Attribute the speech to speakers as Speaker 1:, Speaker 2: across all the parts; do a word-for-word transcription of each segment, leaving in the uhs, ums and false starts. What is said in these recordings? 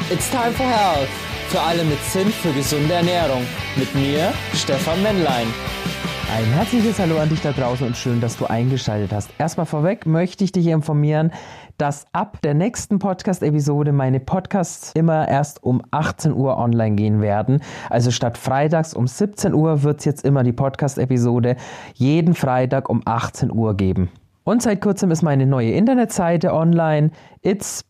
Speaker 1: It's time for health. Für alle mit Sinn für gesunde Ernährung. Mit mir, Stefan Männlein.
Speaker 2: Ein herzliches Hallo an dich da draußen und schön, dass du eingeschaltet hast. Erstmal vorweg möchte ich dich informieren, dass ab der nächsten Podcast-Episode meine Podcasts immer erst um achtzehn Uhr online gehen werden. Also statt freitags um siebzehn Uhr wird es jetzt immer die Podcast-Episode jeden Freitag um achtzehn Uhr geben. Und seit kurzem ist meine neue Internetseite online, its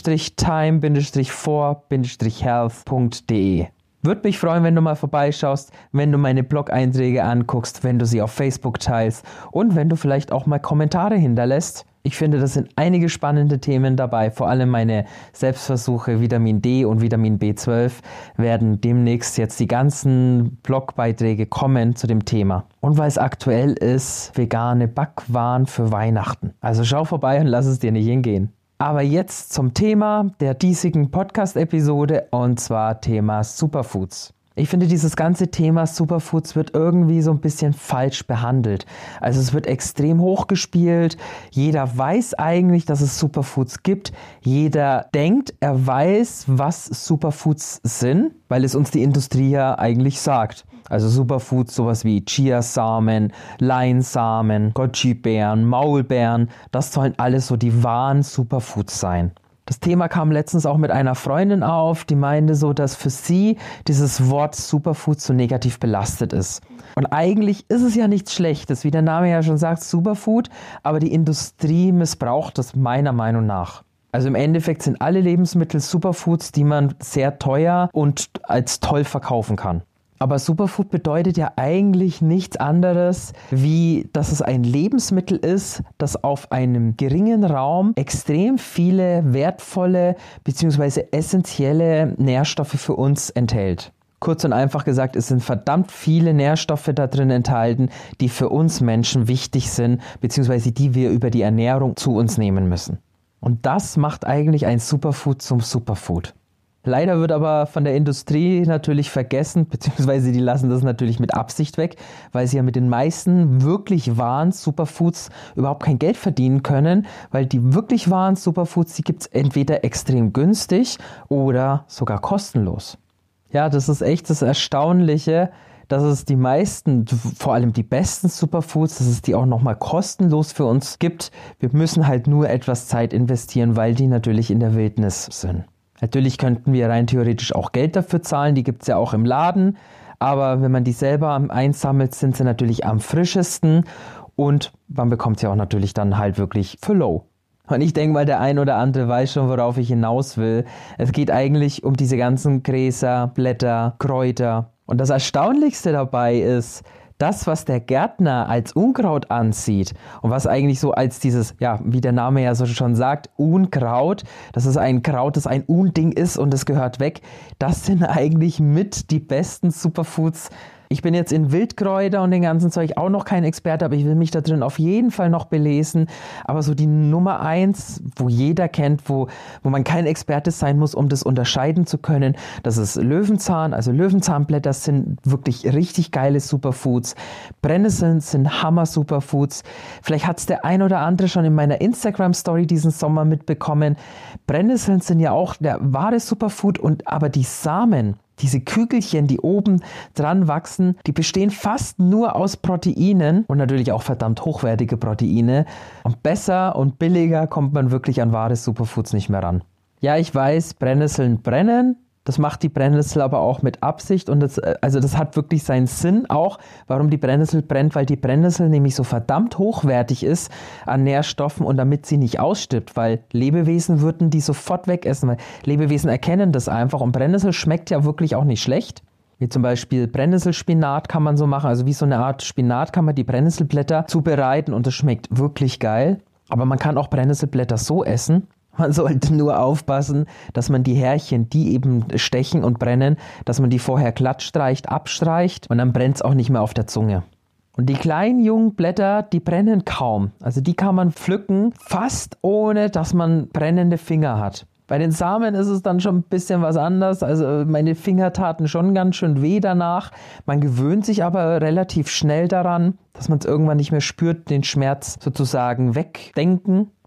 Speaker 2: time for health punkt de. Würde mich freuen, wenn du mal vorbeischaust, wenn du meine Blog-Einträge anguckst, wenn du sie auf Facebook teilst und wenn du vielleicht auch mal Kommentare hinterlässt. Ich finde, das sind einige spannende Themen dabei, vor allem meine Selbstversuche Vitamin D und Vitamin B zwölf werden demnächst jetzt die ganzen Blogbeiträge kommen zu dem Thema. Und weil es aktuell ist, vegane Backwaren für Weihnachten. Also schau vorbei und lass es dir nicht hingehen. Aber jetzt zum Thema der diesigen Podcast-Episode und zwar Thema Superfoods. Ich finde, dieses ganze Thema Superfoods wird irgendwie so ein bisschen falsch behandelt. Also es wird extrem hochgespielt. Jeder weiß eigentlich, dass es Superfoods gibt. Jeder denkt, er weiß, was Superfoods sind, weil es uns die Industrie ja eigentlich sagt. Also Superfoods, sowas wie Chiasamen, Leinsamen, Goji-Beeren, Maulbeeren, das sollen alles so die wahren Superfoods sein. Das Thema kam letztens auch mit einer Freundin auf, die meinte so, dass für sie dieses Wort Superfood so negativ belastet ist. Und eigentlich ist es ja nichts Schlechtes, wie der Name ja schon sagt, Superfood, aber die Industrie missbraucht das meiner Meinung nach. Also im Endeffekt sind alle Lebensmittel Superfoods, die man sehr teuer und als toll verkaufen kann. Aber Superfood bedeutet ja eigentlich nichts anderes, wie dass es ein Lebensmittel ist, das auf einem geringen Raum extrem viele wertvolle bzw. essentielle Nährstoffe für uns enthält. Kurz und einfach gesagt, es sind verdammt viele Nährstoffe da drin enthalten, die für uns Menschen wichtig sind, bzw. die wir über die Ernährung zu uns nehmen müssen. Und das macht eigentlich ein Superfood zum Superfood. Leider wird aber von der Industrie natürlich vergessen, beziehungsweise die lassen das natürlich mit Absicht weg, weil sie ja mit den meisten wirklich wahren Superfoods überhaupt kein Geld verdienen können, weil die wirklich wahren Superfoods, die gibt es entweder extrem günstig oder sogar kostenlos. Ja, das ist echt das Erstaunliche, dass es die meisten, vor allem die besten Superfoods, dass es die auch nochmal kostenlos für uns gibt. Wir müssen halt nur etwas Zeit investieren, weil die natürlich in der Wildnis sind. Natürlich könnten wir rein theoretisch auch Geld dafür zahlen, die gibt es ja auch im Laden, aber wenn man die selber einsammelt, sind sie natürlich am frischesten und man bekommt sie auch natürlich dann halt wirklich für low. Und ich denke mal, der ein oder andere weiß schon, worauf ich hinaus will. Es geht eigentlich um diese ganzen Gräser, Blätter, Kräuter. Und das Erstaunlichste dabei ist, das, was der Gärtner als Unkraut ansieht und was eigentlich so als dieses, ja, wie der Name ja so schon sagt, Unkraut, dass es ein Kraut, das ein Unding ist und es gehört weg, das sind eigentlich mit die besten Superfoods. Ich bin jetzt in Wildkräuter und den ganzen Zeug auch noch kein Experte, aber ich will mich da drin auf jeden Fall noch belesen. Aber so die Nummer eins, wo jeder kennt, wo, wo man kein Experte sein muss, um das unterscheiden zu können, das ist Löwenzahn. Also Löwenzahnblätter sind wirklich richtig geile Superfoods. Brennnesseln sind Hammer-Superfoods. Vielleicht hat es der ein oder andere schon in meiner Instagram-Story diesen Sommer mitbekommen. Brennnesseln sind ja auch der wahre Superfood, und aber die Samen, diese Kügelchen, die oben dran wachsen, die bestehen fast nur aus Proteinen und natürlich auch verdammt hochwertige Proteine. Und besser und billiger kommt man wirklich an wahre Superfoods nicht mehr ran. Ja, ich weiß, Brennnesseln brennen. Das macht die Brennnessel aber auch mit Absicht, und das, also das hat wirklich seinen Sinn auch, warum die Brennnessel brennt, weil die Brennnessel nämlich so verdammt hochwertig ist an Nährstoffen und damit sie nicht ausstirbt, weil Lebewesen würden die sofort wegessen, weil Lebewesen erkennen das einfach, und Brennnessel schmeckt ja wirklich auch nicht schlecht. Wie zum Beispiel Brennnesselspinat kann man so machen, also wie so eine Art Spinat kann man die Brennnesselblätter zubereiten und das schmeckt wirklich geil. Aber man kann auch Brennnesselblätter so essen. Man sollte nur aufpassen, dass man die Härchen, die eben stechen und brennen, dass man die vorher glatt streicht, abstreicht, und dann brennt es auch nicht mehr auf der Zunge. Und die kleinen jungen Blätter, die brennen kaum. Also die kann man pflücken, fast ohne dass man brennende Finger hat. Bei den Samen ist es dann schon ein bisschen was anderes. Also meine Finger taten schon ganz schön weh danach. Man gewöhnt sich aber relativ schnell daran, dass man es irgendwann nicht mehr spürt, den Schmerz sozusagen wegdenken.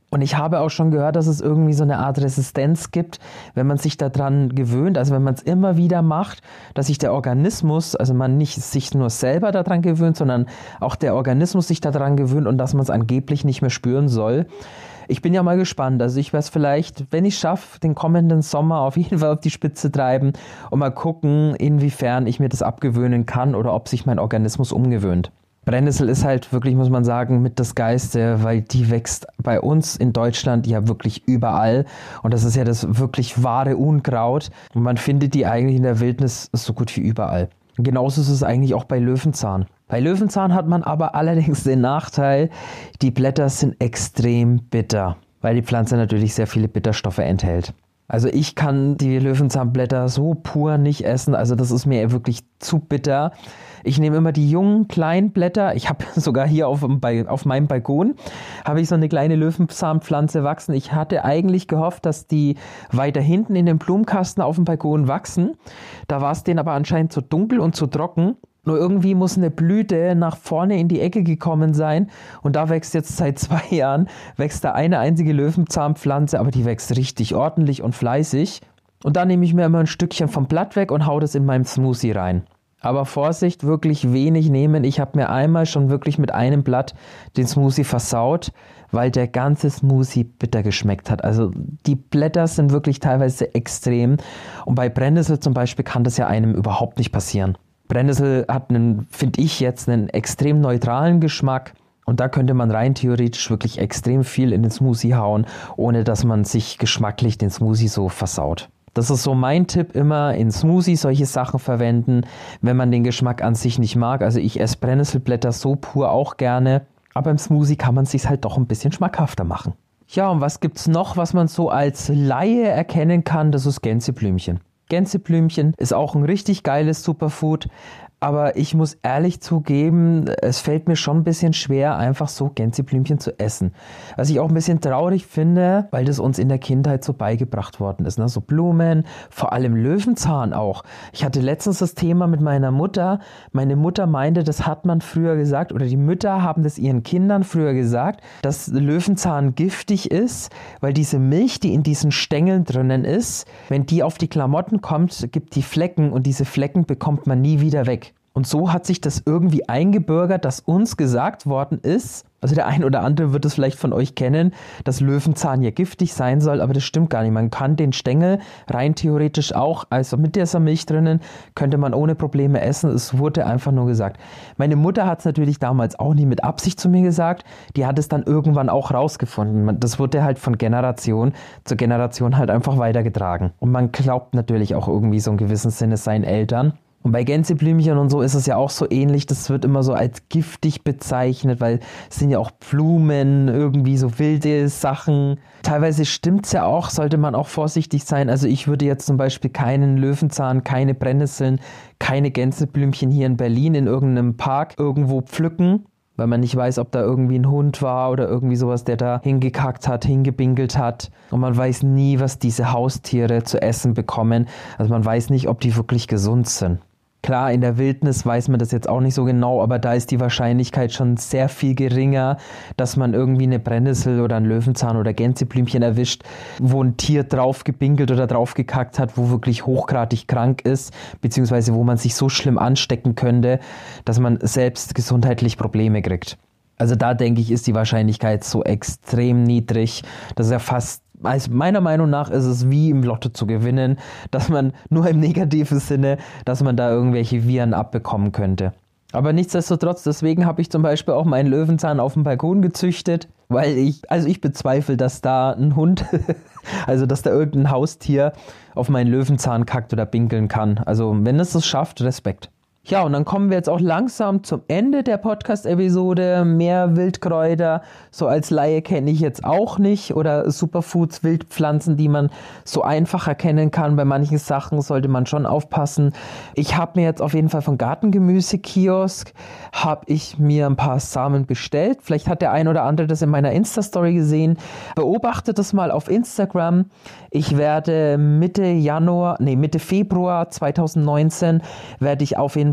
Speaker 2: Und ich habe auch schon gehört, dass es irgendwie so eine Art Resistenz gibt, wenn man sich daran gewöhnt, also wenn man es immer wieder macht, dass sich der Organismus, also man nicht sich nur selber daran gewöhnt, sondern auch der Organismus sich daran gewöhnt und dass man es angeblich nicht mehr spüren soll. Ich bin ja mal gespannt, also ich werde es vielleicht, wenn ich es schaffe, den kommenden Sommer auf jeden Fall auf die Spitze treiben und mal gucken, inwiefern ich mir das abgewöhnen kann oder ob sich mein Organismus umgewöhnt. Brennnessel ist halt wirklich, muss man sagen, mit das Geiste, weil die wächst bei uns in Deutschland ja wirklich überall und das ist ja das wirklich wahre Unkraut und man findet die eigentlich in der Wildnis so gut wie überall. Und genauso ist es eigentlich auch bei Löwenzahn. Bei Löwenzahn hat man aber allerdings den Nachteil, die Blätter sind extrem bitter, weil die Pflanze natürlich sehr viele Bitterstoffe enthält. Also ich kann die Löwenzahnblätter so pur nicht essen, also das ist mir wirklich zu bitter. Ich nehme immer die jungen, kleinen Blätter. Ich habe sogar hier auf, auf meinem Balkon habe ich so eine kleine Löwenzahnpflanze wachsen. Ich hatte eigentlich gehofft, dass die weiter hinten in dem Blumenkasten auf dem Balkon wachsen. Da war es denen aber anscheinend zu dunkel und zu trocken. Nur irgendwie muss eine Blüte nach vorne in die Ecke gekommen sein und da wächst jetzt seit zwei Jahren, wächst da eine einzige Löwenzahnpflanze, aber die wächst richtig ordentlich und fleißig. Und da nehme ich mir immer ein Stückchen vom Blatt weg und hau das in meinem Smoothie rein. Aber Vorsicht, wirklich wenig nehmen. Ich habe mir einmal schon wirklich mit einem Blatt den Smoothie versaut, weil der ganze Smoothie bitter geschmeckt hat. Also die Blätter sind wirklich teilweise extrem und bei Brennnessel zum Beispiel kann das ja einem überhaupt nicht passieren. Brennnessel hat einen, finde ich jetzt, einen extrem neutralen Geschmack und da könnte man rein theoretisch wirklich extrem viel in den Smoothie hauen, ohne dass man sich geschmacklich den Smoothie so versaut. Das ist so mein Tipp, immer in Smoothie solche Sachen verwenden, wenn man den Geschmack an sich nicht mag. Also ich esse Brennnesselblätter so pur auch gerne, aber im Smoothie kann man es sich halt doch ein bisschen schmackhafter machen. Ja, und was gibt's noch, was man so als Laie erkennen kann? Das ist Gänseblümchen. Gänseblümchen ist auch ein richtig geiles Superfood, aber ich muss ehrlich zugeben, es fällt mir schon ein bisschen schwer, einfach so Gänseblümchen zu essen. Was ich auch ein bisschen traurig finde, weil das uns in der Kindheit so beigebracht worden ist. Ne? So Blumen, vor allem Löwenzahn auch. Ich hatte letztens das Thema mit meiner Mutter. Meine Mutter meinte, das hat man früher gesagt, oder die Mütter haben das ihren Kindern früher gesagt, dass Löwenzahn giftig ist, weil diese Milch, die in diesen Stängeln drinnen ist, wenn die auf die Klamotten kommt, gibt die Flecken und diese Flecken bekommt man nie wieder weg. Und so hat sich das irgendwie eingebürgert, dass uns gesagt worden ist, also der ein oder andere wird es vielleicht von euch kennen, dass Löwenzahn ja giftig sein soll, aber das stimmt gar nicht. Man kann den Stängel rein theoretisch auch, also mit dieser Milch drinnen, könnte man ohne Probleme essen. Es wurde einfach nur gesagt. Meine Mutter hat es natürlich damals auch nie mit Absicht zu mir gesagt. Die hat es dann irgendwann auch rausgefunden. Das wurde halt von Generation zu Generation halt einfach weitergetragen. Und man glaubt natürlich auch irgendwie so in gewissem Sinne seinen Eltern. Und bei Gänseblümchen und so ist es ja auch so ähnlich, das wird immer so als giftig bezeichnet, weil es sind ja auch Blumen, irgendwie so wilde Sachen. Teilweise stimmt es ja auch, sollte man auch vorsichtig sein. Also ich würde jetzt zum Beispiel keinen Löwenzahn, keine Brennnesseln, keine Gänseblümchen hier in Berlin in irgendeinem Park irgendwo pflücken, weil man nicht weiß, ob da irgendwie ein Hund war oder irgendwie sowas, der da hingekackt hat, hingebinkelt hat. Und man weiß nie, was diese Haustiere zu essen bekommen. Also man weiß nicht, ob die wirklich gesund sind. Klar, in der Wildnis weiß man das jetzt auch nicht so genau, aber da ist die Wahrscheinlichkeit schon sehr viel geringer, dass man irgendwie eine Brennnessel oder einen Löwenzahn oder Gänseblümchen erwischt, wo ein Tier drauf gebinkelt oder drauf gekackt hat, wo wirklich hochgradig krank ist, beziehungsweise wo man sich so schlimm anstecken könnte, dass man selbst gesundheitlich Probleme kriegt. Also da denke ich, ist die Wahrscheinlichkeit so extrem niedrig, dass er fast Also meiner Meinung nach ist es wie im Lotto zu gewinnen, dass man nur im negativen Sinne, dass man da irgendwelche Viren abbekommen könnte. Aber nichtsdestotrotz, deswegen habe ich zum Beispiel auch meinen Löwenzahn auf dem Balkon gezüchtet, weil ich, also ich bezweifle, dass da ein Hund, also dass da irgendein Haustier auf meinen Löwenzahn kackt oder pinkeln kann. Also wenn es das schafft, Respekt. Ja, und dann kommen wir jetzt auch langsam zum Ende der Podcast-Episode. Mehr Wildkräuter, so als Laie kenne ich jetzt auch nicht. Oder Superfoods, Wildpflanzen, die man so einfach erkennen kann. Bei manchen Sachen sollte man schon aufpassen. Ich habe mir jetzt auf jeden Fall von Gartengemüse-Kiosk, habe ich mir ein paar Samen bestellt. Vielleicht hat der ein oder andere das in meiner Insta-Story gesehen. Beobachtet das mal auf Instagram. Ich werde Mitte Januar, nee, Mitte Februar zwanzig neunzehn werde ich auf jeden Fall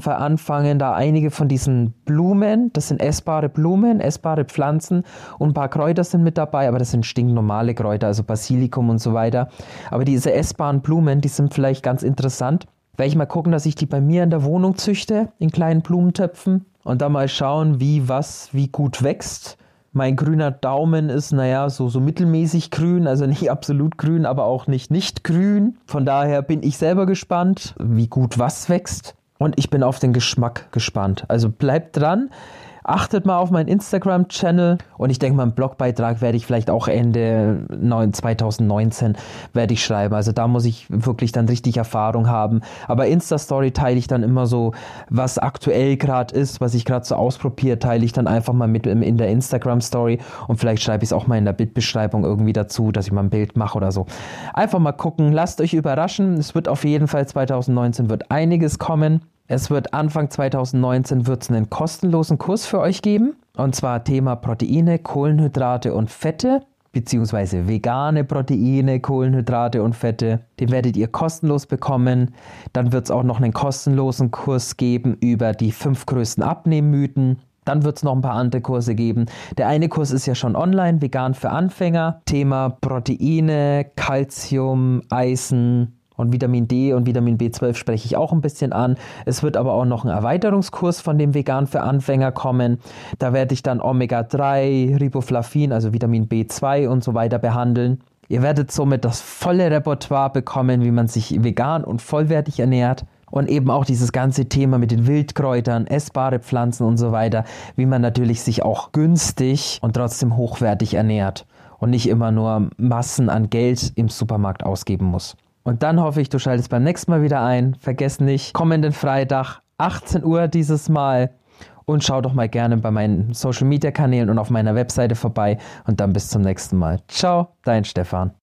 Speaker 2: Fall anfangen, da einige von diesen Blumen, das sind essbare Blumen, essbare Pflanzen und ein paar Kräuter sind mit dabei, aber das sind stinknormale Kräuter, also Basilikum und so weiter. Aber diese essbaren Blumen, die sind vielleicht ganz interessant. Werde ich mal gucken, dass ich die bei mir in der Wohnung züchte, in kleinen Blumentöpfen und dann mal schauen, wie was, wie gut wächst. Mein grüner Daumen ist, naja, so, so mittelmäßig grün, also nicht absolut grün, aber auch nicht nicht grün. Von daher bin ich selber gespannt, wie gut was wächst. Und ich bin auf den Geschmack gespannt. Also bleibt dran. Achtet mal auf meinen Instagram-Channel und ich denke mal, einen Blogbeitrag werde ich vielleicht auch Ende zwanzig neunzehn werde ich schreiben. Also da muss ich wirklich dann richtig Erfahrung haben. Aber Insta-Story teile ich dann immer so, was aktuell gerade ist, was ich gerade so ausprobiere, teile ich dann einfach mal mit in der Instagram-Story und vielleicht schreibe ich es auch mal in der Bildbeschreibung irgendwie dazu, dass ich mal ein Bild mache oder so. Einfach mal gucken, lasst euch überraschen. Es wird auf jeden Fall zwanzig neunzehn wird einiges kommen. Es wird Anfang zwanzig neunzehn wird's einen kostenlosen Kurs für euch geben. Und zwar Thema Proteine, Kohlenhydrate und Fette, beziehungsweise vegane Proteine, Kohlenhydrate und Fette. Den werdet ihr kostenlos bekommen. Dann wird es auch noch einen kostenlosen Kurs geben über die fünf größten Abnehmmythen. Dann wird es noch ein paar andere Kurse geben. Der eine Kurs ist ja schon online, vegan für Anfänger. Thema Proteine, Calcium, Eisen und Vitamin D und Vitamin B zwölf spreche ich auch ein bisschen an. Es wird aber auch noch ein Erweiterungskurs von dem Vegan für Anfänger kommen. Da werde ich dann Omega drei, Riboflavin, also Vitamin B zwei und so weiter behandeln. Ihr werdet somit das volle Repertoire bekommen, wie man sich vegan und vollwertig ernährt. Und eben auch dieses ganze Thema mit den Wildkräutern, essbare Pflanzen und so weiter, wie man natürlich sich auch günstig und trotzdem hochwertig ernährt und nicht immer nur Massen an Geld im Supermarkt ausgeben muss. Und dann hoffe ich, du schaltest beim nächsten Mal wieder ein. Vergesst nicht, kommenden Freitag, achtzehn Uhr dieses Mal. Und schau doch mal gerne bei meinen Social Media Kanälen und auf meiner Webseite vorbei. Und dann bis zum nächsten Mal. Ciao, dein Stefan.